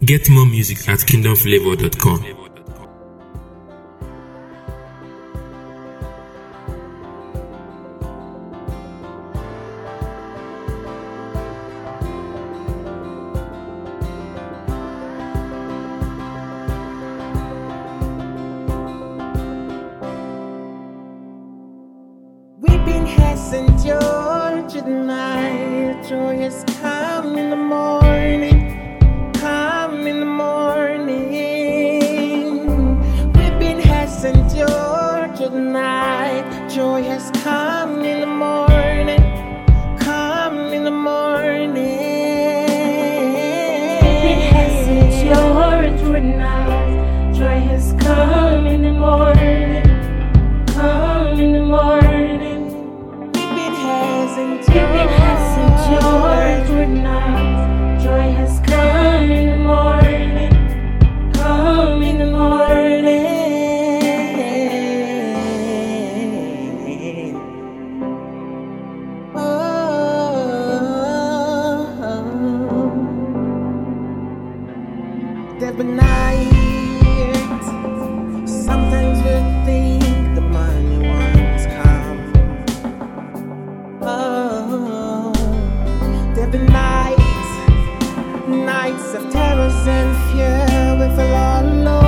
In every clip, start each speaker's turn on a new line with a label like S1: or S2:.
S1: Get more music at kingdomflavor.com.
S2: Weeping has endured through the night. Joy has come in the morning. Come in the morning. Weeping has endured through the night. Joy has come in the morning. Come in the morning.
S3: Weeping has endured through the night. Joy has come in the morning. Come in the morning.
S2: Weeping has
S3: Weeping has endured through the night. Joy has come in the morning. Come in the morning.
S2: There've been nights, sometimes we think the money won't come. Oh, there've been nights, nights of terrors and fear. We feel all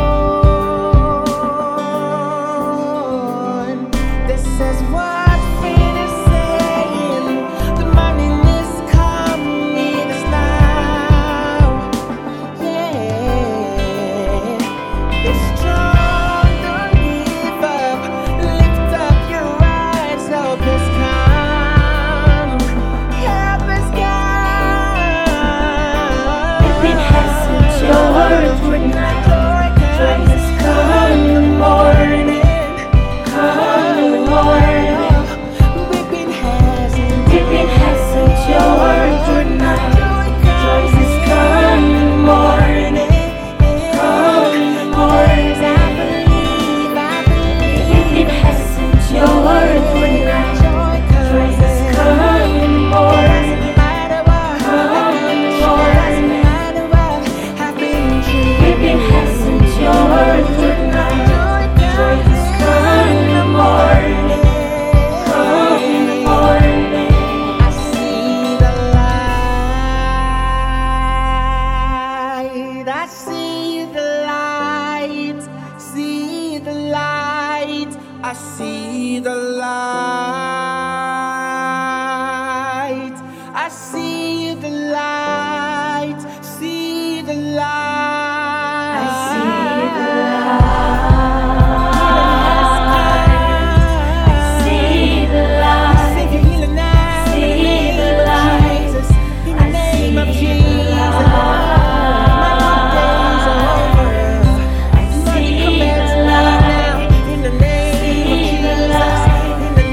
S2: alone. This is what Fate is saying. The money is coming us now. Yeah, it's strong, don't give up. Lift up your eyes, help has come. Help has come.
S3: Weeping has endured through the night. Joy has come in the morning. Come in the morning.
S2: Weeping has
S3: Weeping has endured through the night. Joy has come in the morning. Come in the morning. Weeping has endured through the night. Joy has come in the morning. Come in the morning. Weeping has endured through the night. Joy has come in the morning. Come in the morning.
S2: I see the light. I see the light. See the light. I see the light. I see the light. See the light.
S3: I see the light. I see the light.
S2: Save your healing now.
S3: See
S2: In the name
S3: the
S2: of
S3: light.
S2: Jesus. In the
S3: I
S2: name of
S3: see
S2: Jesus.
S3: the light.
S2: My days are over.
S3: I see the light.
S2: In the name of
S3: See the
S2: Jesus.
S3: light.
S2: In the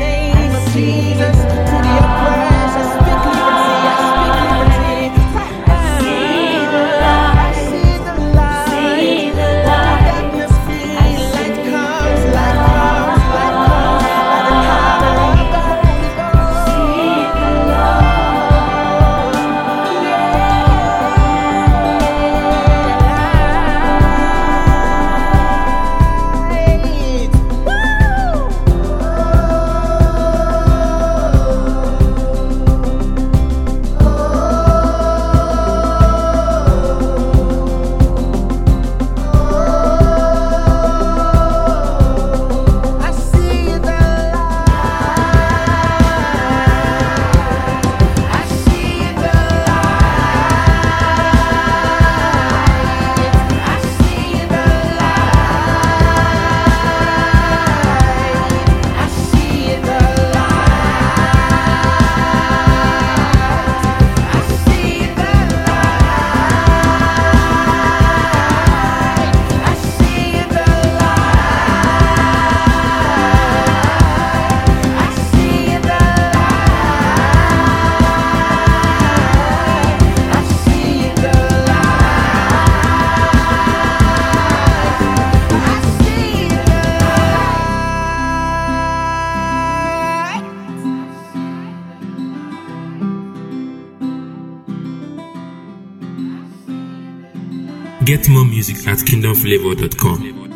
S1: Get more music at kingdomflavor.com.